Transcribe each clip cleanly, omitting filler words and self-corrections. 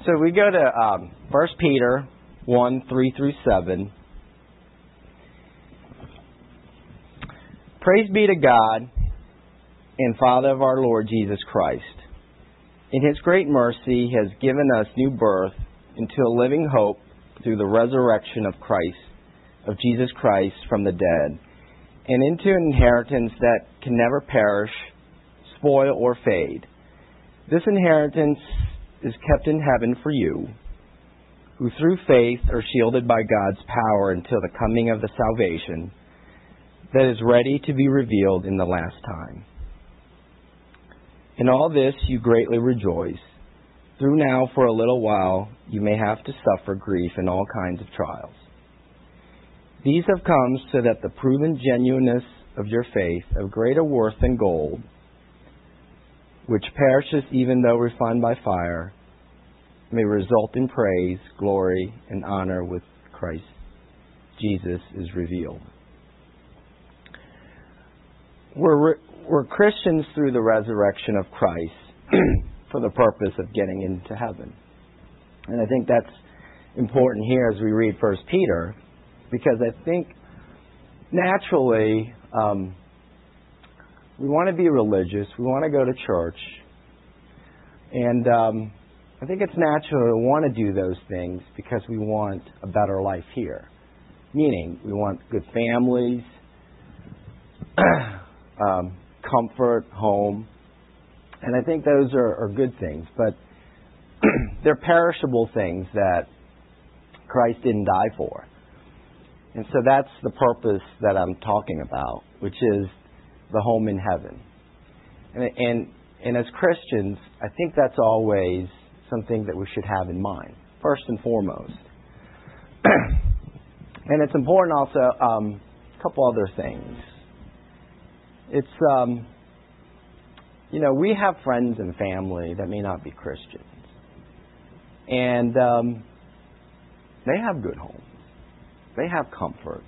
So we go to 1 Peter 1, 3 through 7. Praise be to God and Father of our Lord Jesus Christ. In His great mercy, He has given us new birth into a living hope through the resurrection of Jesus Christ from the dead, and into an inheritance that can never perish, spoil, or fade. This inheritance is kept in heaven for you, who through faith are shielded by God's power until the coming of the salvation that is ready to be revealed in the last time. In all this you greatly rejoice, though now for a little while you may have to suffer grief in all kinds of trials. These have come so that the proven genuineness of your faith, of greater worth than gold, which perishes even though refined by fire, may result in praise, glory, and honor with Christ Jesus is revealed. We're Christians through the resurrection of Christ for the purpose of getting into heaven. And I think that's important here as we read 1 Peter, because I think naturally we want to be religious, we want to go to church, and I think it's natural to want to do those things because we want a better life here. Meaning, we want good families, comfort, home, and I think those are good things, but they're perishable things that Christ didn't die for. And so that's the purpose that I'm talking about, which is the home in heaven. And as Christians, I think that's always something that we should have in mind, first and foremost. And it's important also, a couple other things. It's, we have friends and family that may not be Christians. And they have good homes. They have comfort.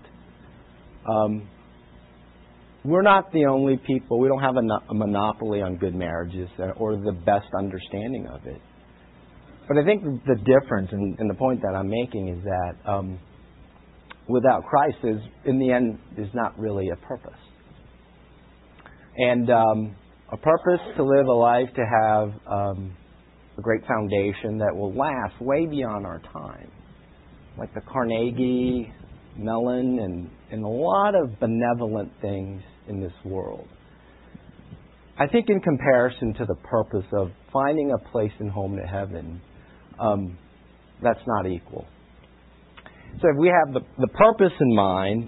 We're not the only people. We don't have a monopoly on good marriages or the best understanding of it. But I think the difference and the point that I'm making is that without Christ, in the end, there's not really a purpose. And a purpose to live a life to have a great foundation that will last way beyond our time. Like the Carnegie Mellon and a lot of benevolent things in this world. I think in comparison to the purpose of finding a place in home to heaven, that's not equal. So if we have the purpose in mind,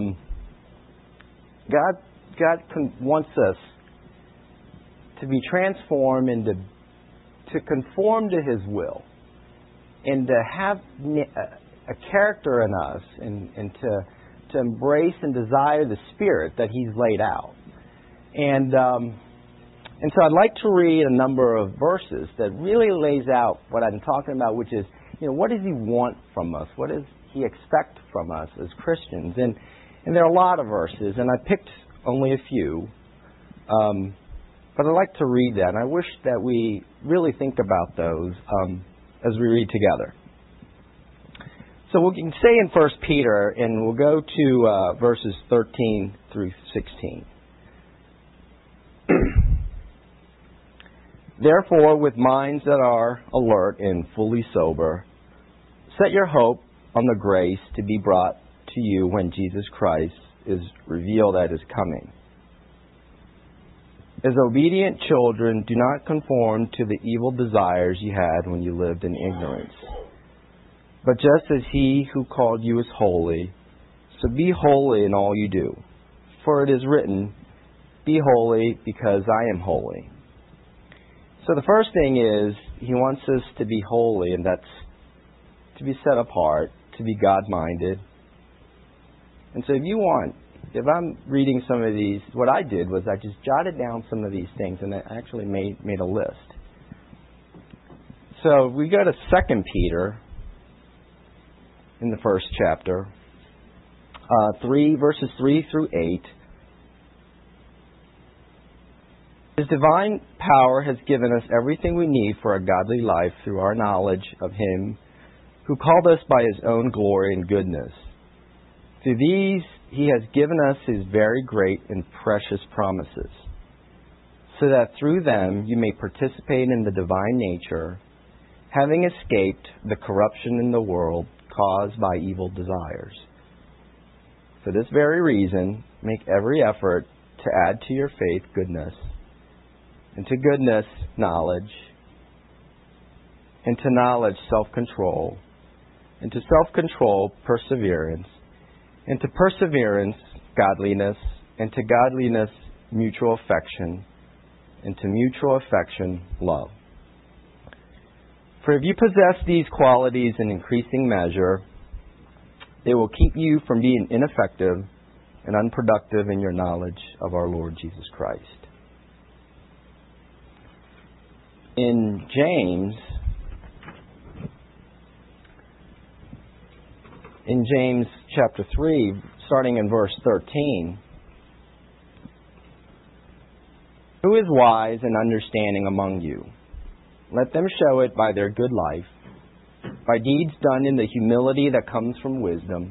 God wants us to be transformed and to conform to His will, and to have a character in us, and to embrace and desire the Spirit that He's laid out. And so I'd like to read a number of verses that really lays out what I'm talking about, which is, what does He want from us? What does He expect from us as Christians? And there are a lot of verses, and I picked only a few. But I'd like to read that, and I wish that we really think about those as we read together. So we can stay in 1 Peter, and we'll go to verses 13 through 16. Therefore, with minds that are alert and fully sober, set your hope on the grace to be brought to you when Jesus Christ is revealed at His coming. As obedient children, do not conform to the evil desires you had when you lived in ignorance. But just as He who called you is holy, so be holy in all you do. For it is written, be holy because I am holy. So the first thing is, He wants us to be holy, and that's to be set apart, to be God-minded. And so if I'm reading some of these, what I did was I just jotted down some of these things, and I actually made a list. So we go to 2 Peter in the first chapter, verses 3 through 8. His divine power has given us everything we need for a godly life through our knowledge of Him who called us by His own glory and goodness. Through these, He has given us His very great and precious promises, so that through them you may participate in the divine nature, having escaped the corruption in the world caused by evil desires. For this very reason, make every effort to add to your faith goodness, and to goodness, knowledge, and to knowledge, self-control, and to self-control, perseverance, and to perseverance, godliness, and to godliness, mutual affection, and to mutual affection, love. For if you possess these qualities in increasing measure, they will keep you from being ineffective and unproductive in your knowledge of our Lord Jesus Christ. In James chapter 3, starting in verse 13, who is wise and understanding among you? Let them show it by their good life, by deeds done in the humility that comes from wisdom.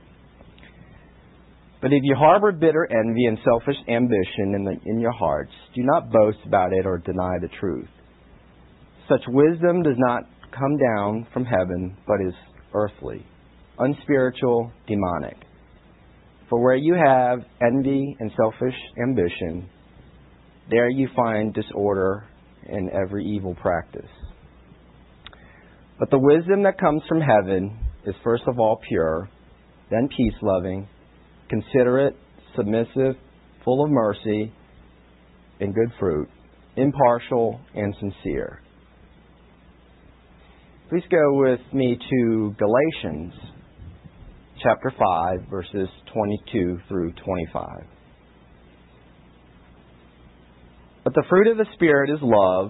But if you harbor bitter envy and selfish ambition in your hearts, do not boast about it or deny the truth. Such wisdom does not come down from heaven, but is earthly, unspiritual, demonic. For where you have envy and selfish ambition, there you find disorder and every evil practice. But the wisdom that comes from heaven is first of all pure, then peace-loving, considerate, submissive, full of mercy and good fruit, impartial and sincere. Please go with me to Galatians chapter 5, verses 22 through 25. But the fruit of the Spirit is love,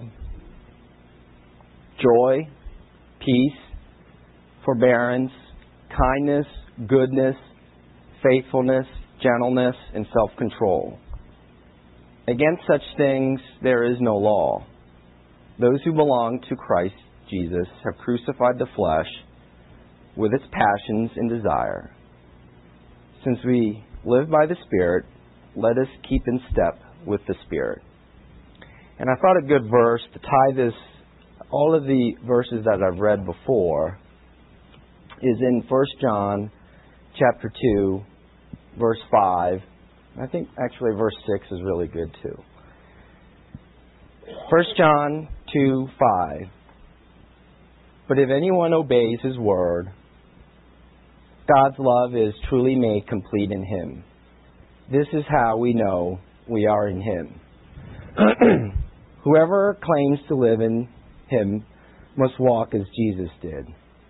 joy, peace, forbearance, kindness, goodness, faithfulness, gentleness, and self-control. Against such things there is no law. Those who belong to Christ Jesus have crucified the flesh with its passions and desire. Since we live by the Spirit, let us keep in step with the Spirit. And I thought a good verse to tie this, all of the verses that I've read before, is in 1 John chapter 2, verse 5. I think actually verse 6 is really good too. 1 John 2, 5. But if anyone obeys His word, God's love is truly made complete in Him. This is how we know we are in Him. Whoever claims to live in Him must walk as Jesus did.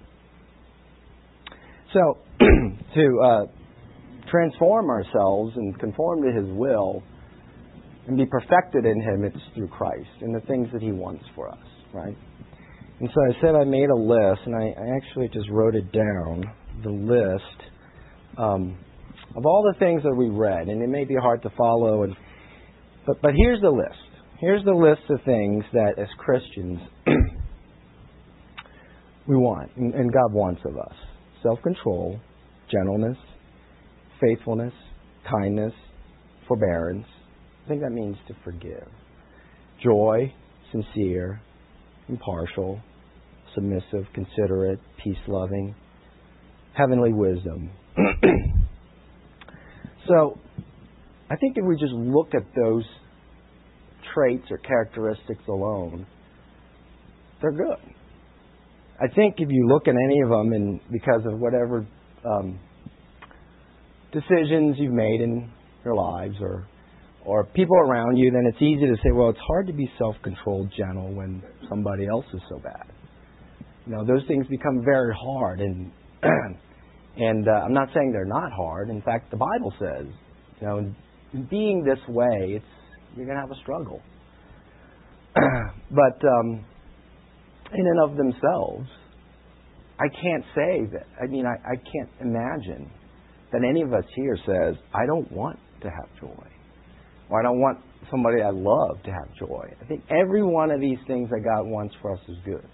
So, to transform ourselves and conform to His will and be perfected in Him, it's through Christ and the things that He wants for us, right? And so I said I made a list, and I actually just wrote it down, the list of all the things that we read. And it may be hard to follow, but here's the list. Here's the list of things that as Christians we want, and God wants of us. Self-control, gentleness, faithfulness, kindness, forbearance. I think that means to forgive. Joy, sincere, impartial, submissive, considerate, peace-loving, heavenly wisdom. So, I think if we just look at those traits or characteristics alone, they're good. I think if you look at any of them, and because of whatever decisions you've made in your lives or people around you, then it's easy to say, well, it's hard to be self-controlled, gentle when somebody else is so bad. You know, those things become very hard, and I'm not saying they're not hard. In fact, the Bible says, you know, being this way, you're going to have a struggle. But in and of themselves, I can't say that. I mean, I can't imagine that any of us here says, I don't want to have joy. or I don't want somebody I love to have joy. I think every one of these things that God wants for us is good.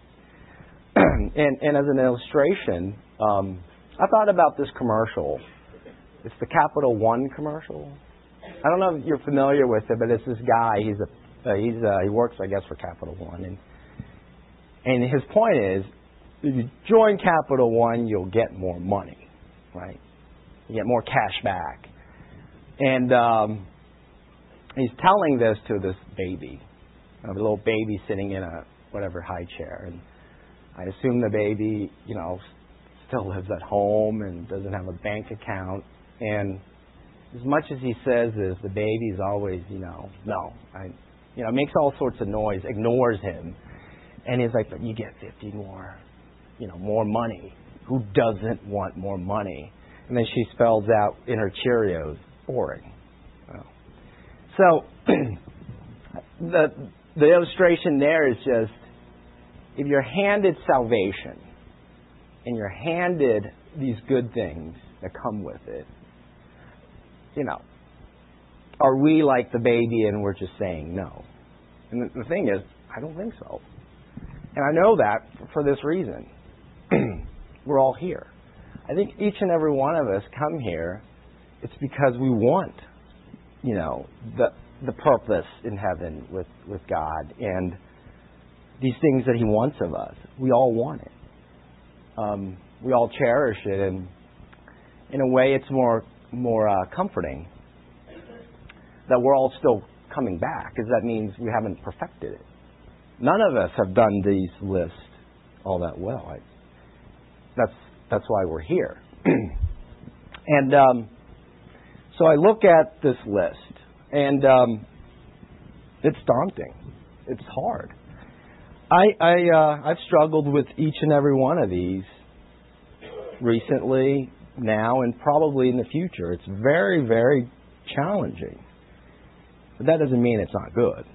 and as an illustration, I thought about this commercial. It's the Capital One commercial. I don't know if you're familiar with it, but it's this guy. He works, I guess, for Capital One, and his point is, if you join Capital One, you'll get more money, right? You get more cash back, and he's telling this to this baby, a little baby sitting in a whatever high chair, and I assume the baby, still lives at home and doesn't have a bank account, and as much as he says this, the baby's always, makes all sorts of noise, ignores him. And he's like, but you get 50 more, more money. Who doesn't want more money? And then she spells out in her Cheerios, boring. Well, so the illustration there is just, if you're handed salvation and you're handed these good things that come with it, are we like the baby and we're just saying no? And the thing is, I don't think so. And I know that for this reason. We're all here. I think each and every one of us come here, it's because we want, the purpose in heaven with God and these things that He wants of us. We all want it. We all cherish it, and in a way it's more comforting that we're all still coming back, because that means we haven't perfected it. None of us have done these lists all that well. That's why we're here. And so I look at this list, and it's daunting. It's hard. I've struggled with each and every one of these recently, now, and probably in the future. It's very, very challenging. But that doesn't mean it's not good.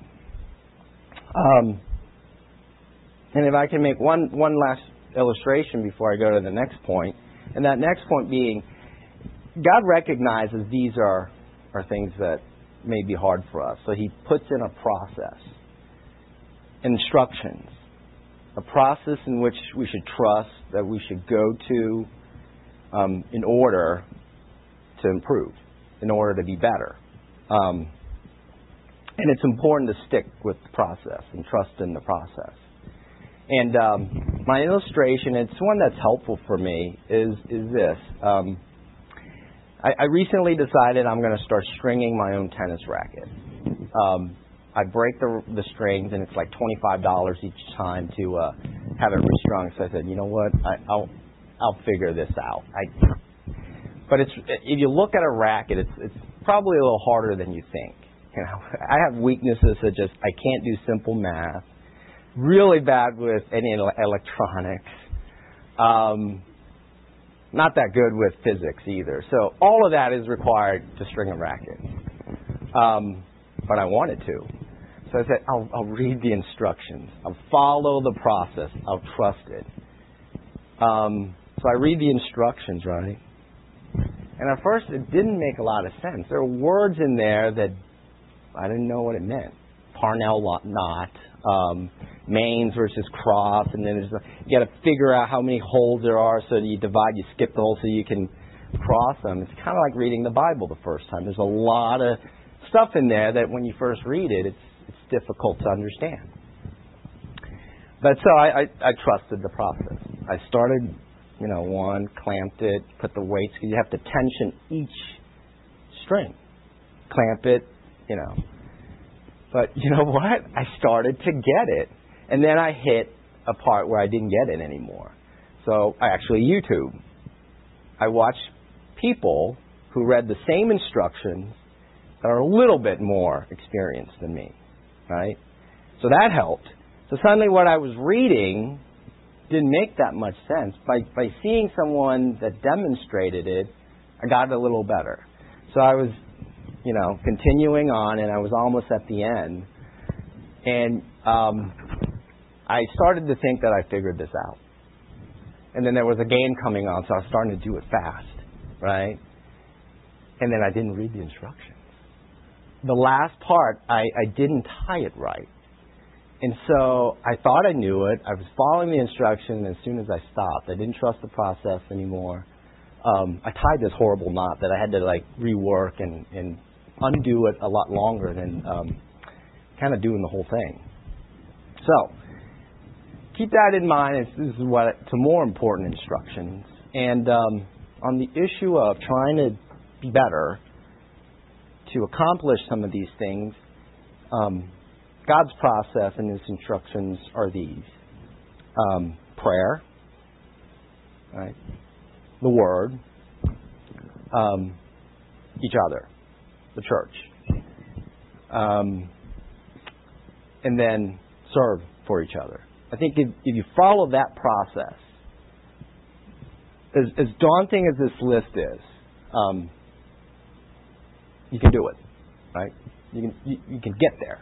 And if I can make one last illustration before I go to the next point, and that next point being, God recognizes these are things that may be hard for us. So He puts in a process, instructions, a process in which we should trust, that we should go to in order to improve, in order to be better. And it's important to stick with the process and trust in the process. And my illustration, it's one that's helpful for me, is this. I recently decided I'm going to start stringing my own tennis racket. I break the strings, and it's like $25 each time to have it restrung. So I said, you know what, I'll figure this out. But if you look at a racket, it's probably a little harder than you think. I have weaknesses that I can't do simple math. Really bad with any electronics. Not that good with physics either. So all of that is required to string a racket. But I wanted to. So I said, I'll read the instructions. I'll follow the process. I'll trust it. So I read the instructions, right? And at first it didn't make a lot of sense. There were words in there that I didn't know what it meant. Parnell knot, mains versus cross, and then you got to figure out how many holes there are, so you skip the holes so you can cross them. It's kind of like reading the Bible the first time. There's a lot of stuff in there that when you first read it, it's difficult to understand. But so I trusted the process. I started, one, clamped it, put the weights, because you have to tension each string. Clamp it, But you know what? I started to get it. And then I hit a part where I didn't get it anymore. So I actually YouTube. I watched people who read the same instructions that are a little bit more experienced than me. Right? So that helped. So suddenly what I was reading didn't make that much sense. By seeing someone that demonstrated it, I got it a little better. So I was continuing on, and I was almost at the end. And I started to think that I figured this out. And then there was a game coming on, so I was starting to do it fast, right? And then I didn't read the instructions. the last part, I didn't tie it right. And so I thought I knew it. I was following the instruction, and as soon as I stopped, I didn't trust the process anymore. I tied this horrible knot that I had to rework and undo it a lot longer than kind of doing the whole thing. So keep that in mind. This is some more important instructions. And on the issue of trying to be better, to accomplish some of these things, God's process and His instructions are these. Prayer, right? The Word, each other, the church, and then serve for each other. I think if you follow that process, as daunting as this list is, you can do it, right? You can get there.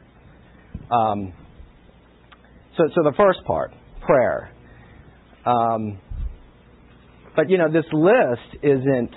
So the first part, prayer. But this list isn't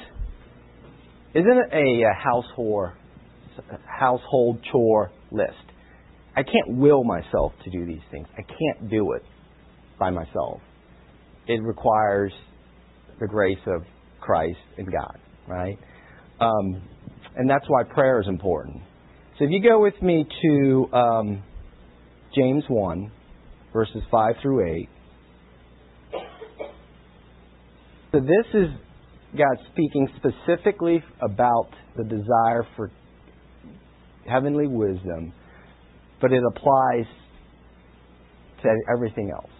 a household chore list. I can't will myself to do these things. I can't do it by myself. It requires the grace of Christ and God, right? And that's why prayer is important. So if you go with me to James 1, verses 5 through 8. So this is God speaking specifically about the desire for heavenly wisdom, but it applies to everything else.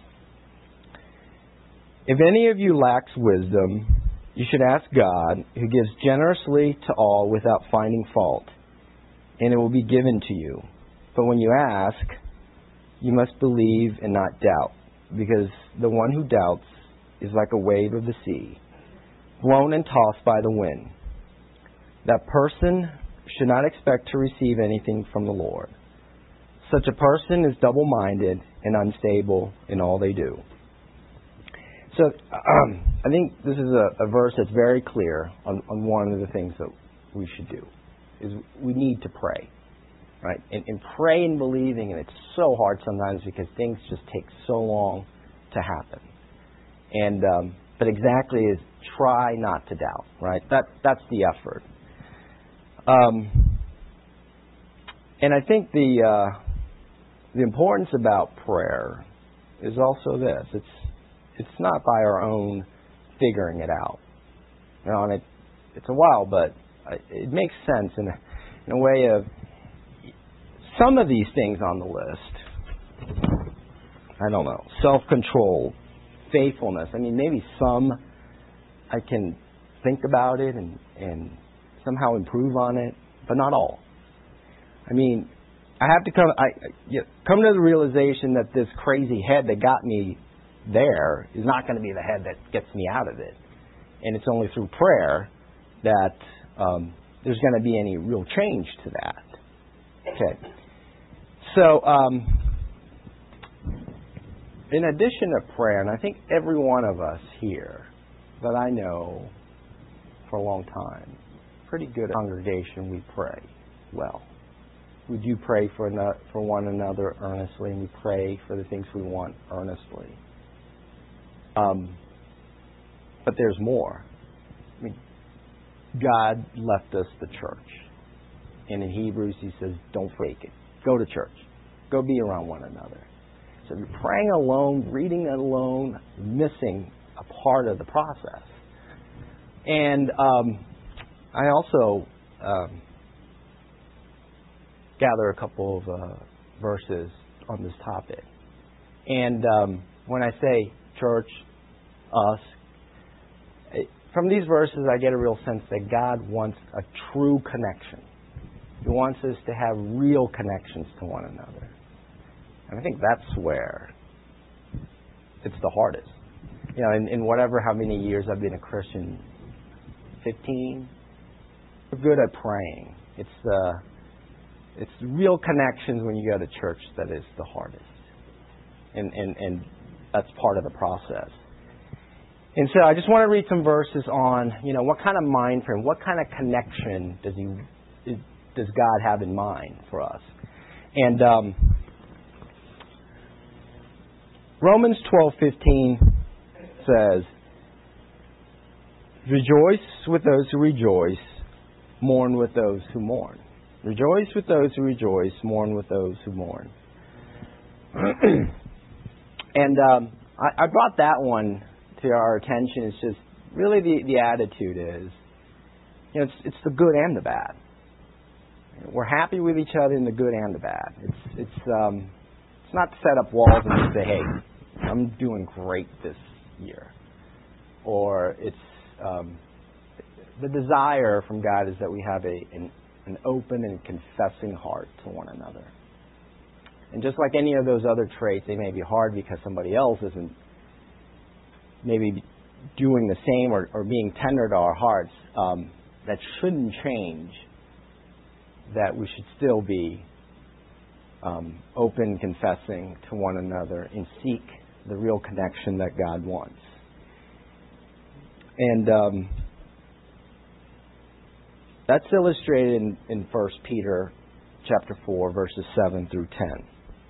If any of you lacks wisdom, you should ask God, who gives generously to all without finding fault, and it will be given to you. But when you ask, you must believe and not doubt, because the one who doubts is like a wave of the sea, blown and tossed by the wind. That person should not expect to receive anything from the Lord. Such a person is double-minded and unstable in all they do. So I think this is a verse that's very clear on one of the things that we should do, is we need to pray, right? And pray and believing, and it's so hard sometimes because things just take so long to happen. And but exactly is try not to doubt, right? That's the effort. And I think the importance about prayer is also this: it's not by our own figuring it out. And it's a while, but it makes sense in a way of some of these things on the list. I don't know, self-control, faithfulness. I mean, maybe some I can think about it and somehow improve on it, but not all. I mean, I have to come to the realization that this crazy head that got me there is not going to be the head that gets me out of it. And it's only through prayer that there's going to be any real change to that. Okay. So, in addition to prayer, and I think every one of us here that I know for a long time, pretty good congregation, we pray well. We do pray for one another earnestly, and we pray for the things we want earnestly. But there's more. I mean, God left us the church. And in Hebrews, He says, don't fake it. Go to church. Go be around one another. So if you're praying alone, reading alone, missing a part of the process. And I also gather a couple of verses on this topic. And when I say church, us, from these verses I get a real sense that God wants a true connection. He wants us to have real connections to one another. And I think that's where it's the hardest. You know, in how many years I've been a Christian, 15, we're good at praying. It's real connections when you go to church that is the hardest. And that's part of the process. And so I just want to read some verses on, what kind of mind frame, what kind of connection does God have in mind for us? And Romans 12:15 says, "Rejoice with those who rejoice, mourn with those who mourn." Rejoice with those who rejoice, mourn with those who mourn. And I brought that one to our attention. It's just really the attitude is, it's the good and the bad. We're happy with each other in the good and the bad. It's not to set up walls and just say, "Hey, I'm doing great this year," or it's the desire from God is that we have an open and confessing heart to one another. And just like any of those other traits, they may be hard because somebody else isn't maybe doing the same or being tender to our hearts. That shouldn't change that we should still be open, confessing to one another, and seek the real connection that God wants. And that's illustrated in 1 Peter chapter 4, verses 7 through 10.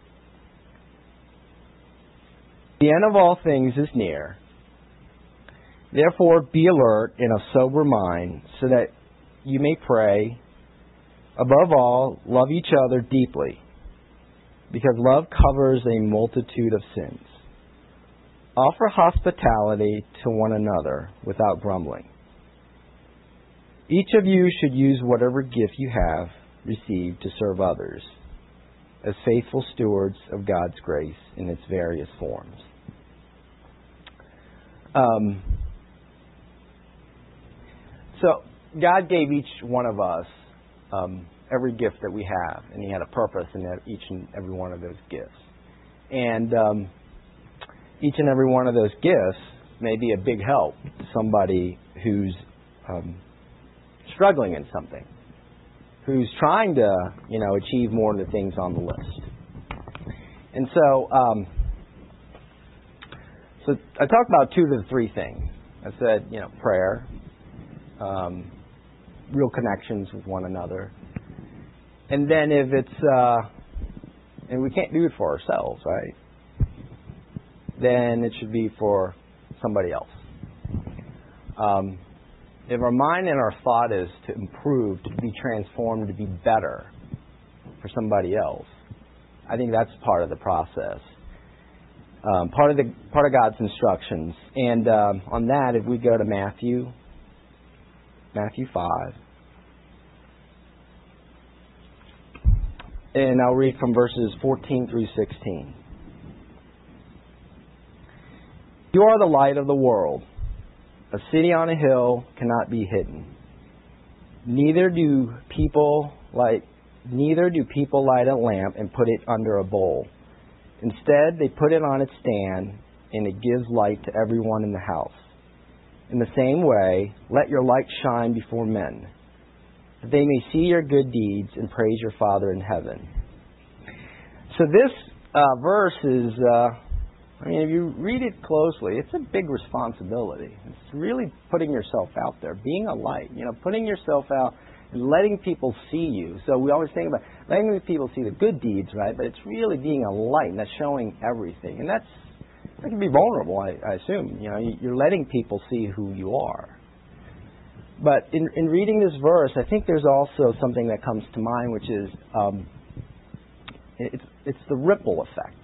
"The end of all things is near. Therefore be alert and of sober mind, so that you may pray. Above all, love each other deeply, because love covers a multitude of sins. Offer hospitality to one another without grumbling. Each of you should use whatever gift you have received to serve others, as faithful stewards of God's grace in its various forms." So God gave each one of us every gift that we have, and He had a purpose in each and every one of those gifts. And each and every one of those gifts may be a big help to somebody who's struggling in something, who's trying to, achieve more of the things on the list. And so I talked about 2 to the 3 things. I said, prayer, real connections with one another. And then if it's, and we can't do it for ourselves, right? Then it should be for somebody else. If our mind and our thought is to improve, to be transformed, to be better for somebody else, I think that's part of the process. Part of God's instructions. And on that, if we go to Matthew 5, and I'll read from verses 14 through 16. "You are the light of the world. A city on a hill cannot be hidden. Neither do people light a lamp and put it under a bowl. Instead, they put it on its stand, and it gives light to everyone in the house. In the same way, let your light shine before men, that they may see your good deeds and praise your Father in heaven." So this verse is, if you read it closely, it's a big responsibility. It's really putting yourself out there, being a light, putting yourself out and letting people see you. So we always think about letting people see the good deeds, right? But it's really being a light, and that's showing everything. And that can be vulnerable, I assume. You're letting people see who you are. But in reading this verse, I think there's also something that comes to mind, which is it's the ripple effect.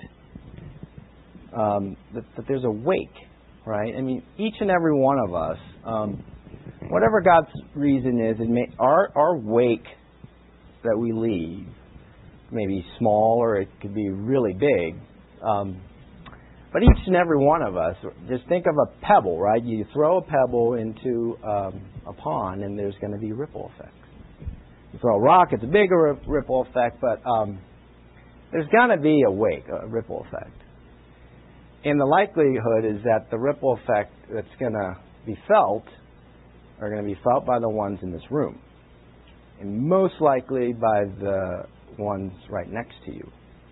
That there's a wake, right? Each and every one of us, whatever God's reason is, our wake that we leave may be small or it could be really big. But each and every one of us, just think of a pebble, right? You throw a pebble into a pond and there's going to be ripple effects. You throw a rock, it's a bigger ripple effect, but there's going to be a ripple effect. And the likelihood is that the ripple effect that's going to be felt are going to be felt by the ones in this room. And most likely by the ones right next to you.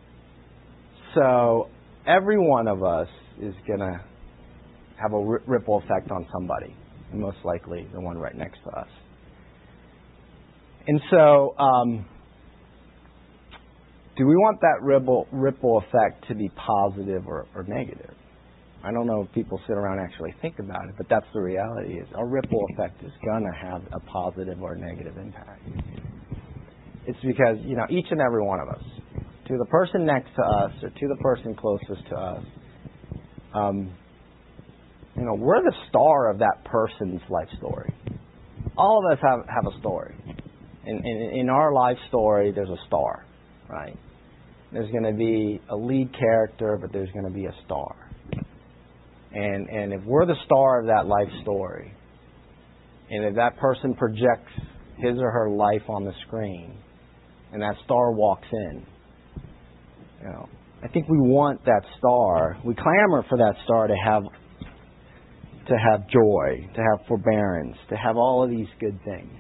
So every one of us is going to have a ripple effect on somebody. And most likely the one right next to us. And so, do we want that ripple effect to be positive or negative? I don't know if people sit around and actually think about it, but that's the reality. Is our ripple effect is going to have a positive or negative impact. It's because, each and every one of us, to the person next to us or to the person closest to us, we're the star of that person's life story. All of us have a story. In our life story, there's a star, right? There's going to be a lead character, but there's going to be a star. And if we're the star of that life story, and if that person projects his or her life on the screen, and that star walks in, I think we want that star. We clamor for that star to have joy, to have forbearance, to have all of these good things.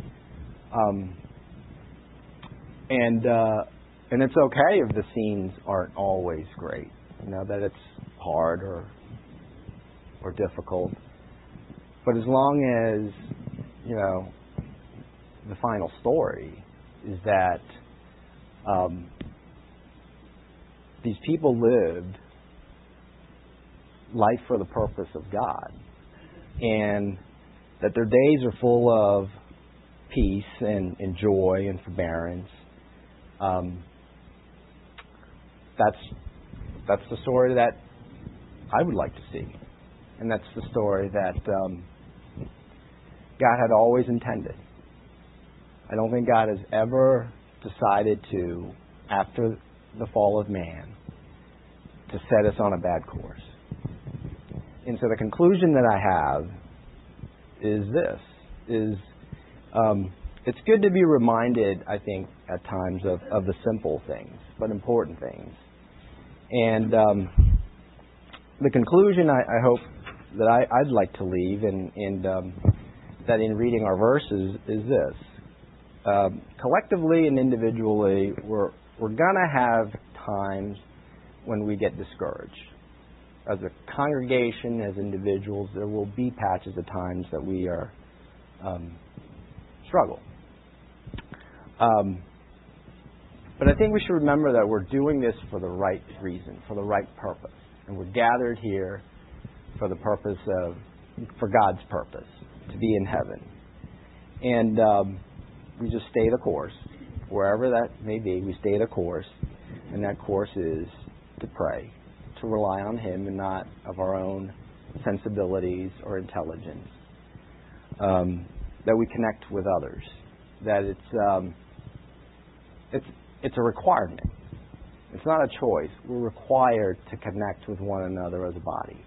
And it's okay if the scenes aren't always great, that it's hard or difficult. But as long as, the final story is that these people lived life for the purpose of God, and that their days are full of peace and joy and forbearance. That's the story that I would like to see. And that's the story that God had always intended. I don't think God has ever decided to, after the fall of man, to set us on a bad course. And so the conclusion that I have is this, it's good to be reminded, I think, at times of the simple things, but important things. And the conclusion I hope that I'd like to leave, and that in reading our verses, is this. Collectively and individually, we're going to have times when we get discouraged. As a congregation, as individuals, there will be patches of times that we are struggle. But I think we should remember that we're doing this for the right reason, for the right purpose. And we're gathered here for the purpose for God's purpose, to be in heaven. And we just stay the course. Wherever that may be, we stay the course. And that course is to pray, to rely on Him and not of our own sensibilities or intelligence. That we connect with others. That it's a requirement. It's not a choice. We're required to connect with one another as a body.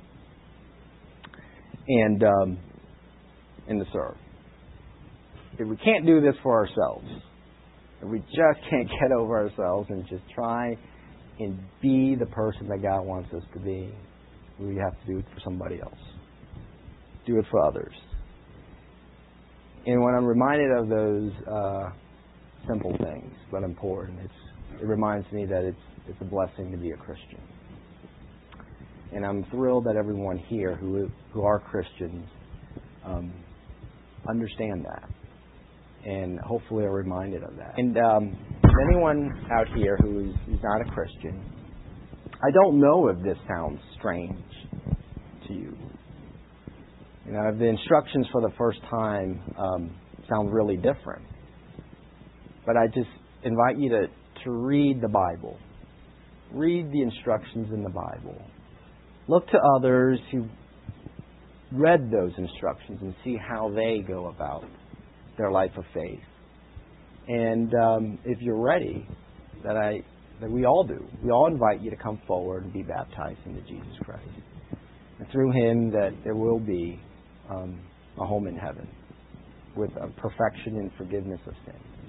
And to serve. If we can't do this for ourselves, if we just can't get over ourselves and just try and be the person that God wants us to be, we have to do it for somebody else. Do it for others. And when I'm reminded of those simple things, but important, it reminds me that it's a blessing to be a Christian. And I'm thrilled that everyone here who are Christians understand that, and hopefully are reminded of that. And anyone out here who is not a Christian, I don't know if this sounds strange to you. If the instructions for the first time sound really different. But I just invite you to read the Bible. Read the instructions in the Bible. Look to others who read those instructions and see how they go about their life of faith. And if you're ready, that we all do, we all invite you to come forward and be baptized into Jesus Christ. And through Him, that there will be a home in heaven with a perfection and forgiveness of sin.